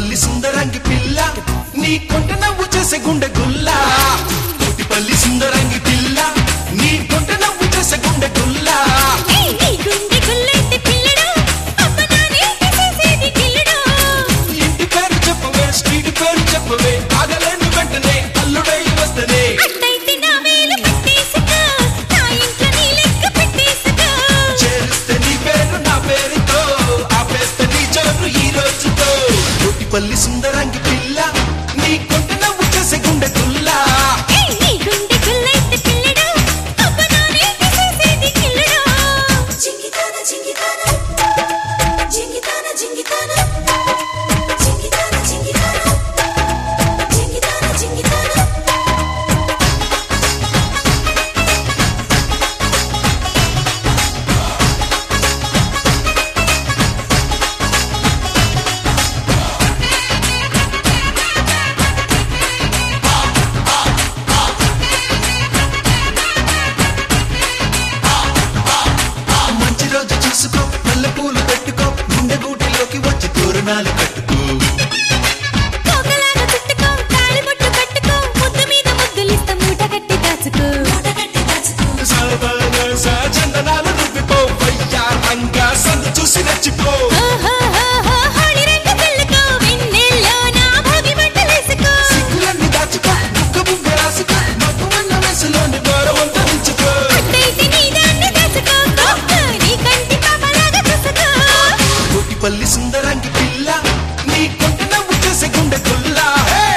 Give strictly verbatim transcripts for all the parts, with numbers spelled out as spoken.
కోటిపల్లి సుందరంగి పిల్ల నీ కొంట నవ్వు చేసే గుండె గుల్లా కోటిపల్లి సుందరంగి పిల్ల నీ కొంట నవ్వు చేసే గుండె గుల్లా ఇంటి పేరు చెప్పవే స్ట్రీట్ పేరు చెప్పవే ఆగలేను వెంటనే అల్లుడై వస్తనే చేరిస్తే నీ పేరు నా పేరుతో ఆపేస్తే నీ చోటు ఈ రోజుతో కోటిపల్లి సుందరంగి పిల్ల నీ కొంట నవ్వు చేసే గుండె గుల్లా పూలు పెట్టుకో గుండె గూటిలోకి వచ్చి తోరణాలు కట్టుకో చందనాలు రుబ్బిపో వయ్యారంగా సందు చూసి నచ్చిపో సిగ్గులన్నీ దాచుకో బుక్క బుగ్గ రాసుకో మక్కువన్న వయసులోని గౌరవంతో ఉంచుకో కోటిపల్లి సుందరంగి పిల్ల నీ కొంట నవ్వు చేసే గుండె గుల్లా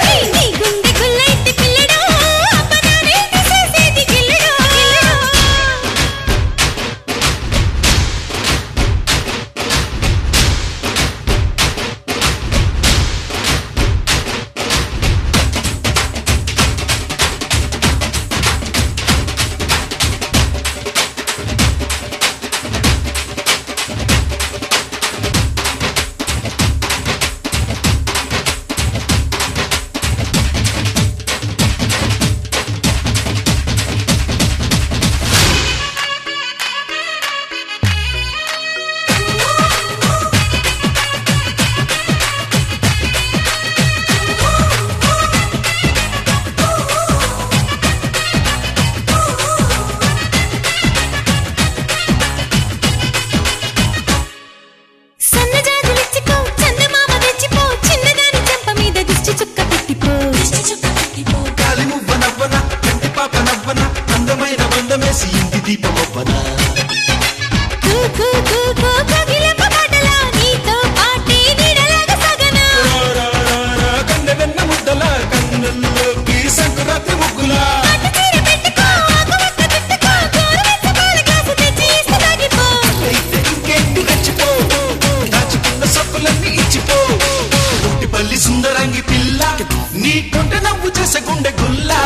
అందమైన బంధమేసి ఇంటి దీపమవ్వన కన్నె వెన్న ముద్దల కన్నుల్లోకి సంకురాత్రి ముగ్గుల ఇంకేంటి రెచ్చిపో దాచుకున్న సొక్కులన్నీ ఇచ్చిపో కోటిపల్లి సుందరంగి పిల్ల నీ కొంట నవ్వు చేసే గుండె గుల్లా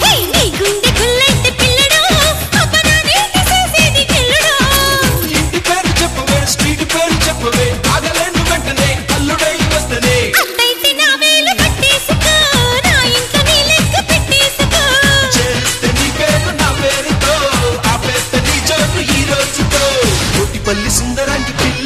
ఇంటి పేరు చెప్పవే స్ట్రీట్ పేరు చెప్పవే ఆగలేను వెంటనే అల్లుడై వస్తనే చేరిస్తే నీ పేరు నా పేరుతో ఆపేస్తే నీ చోటు ఈ రోజుతో కోటిపల్లి సుందరంగి పిల్ల